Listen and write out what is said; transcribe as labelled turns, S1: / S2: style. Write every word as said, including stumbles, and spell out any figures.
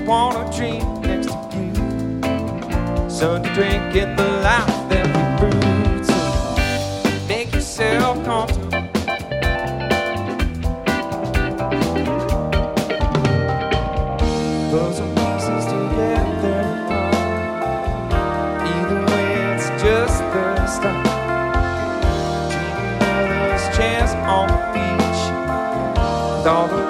S1: wanna dream next to you. So to drink in the life that we brewed. So make yourself comfortable. Put some pieces together. Either way, it's just the start. Dreaming of this chance on the beach with all the